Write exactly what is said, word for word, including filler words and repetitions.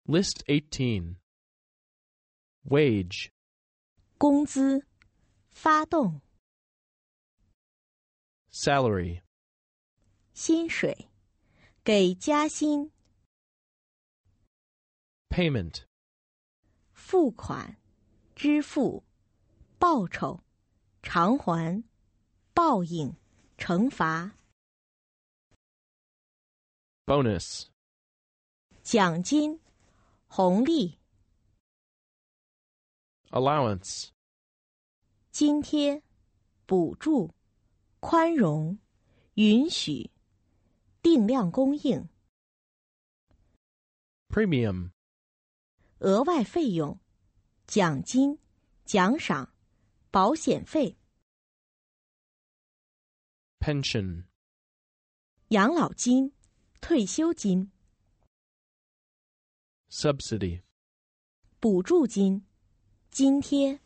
List eighteen. Wage. 工资，发动， Salary. 薪水，给加薪， Payment. 付款，支付，报酬，偿还，报应，惩罚， Bonus. 奖金，红利， Allowance. 津贴，补助，宽容，允许，定量供应， Premium. 额外费用，奖金，奖赏，保险费， Pension. 养老金，退休金， Subsidy. 补助金，津贴。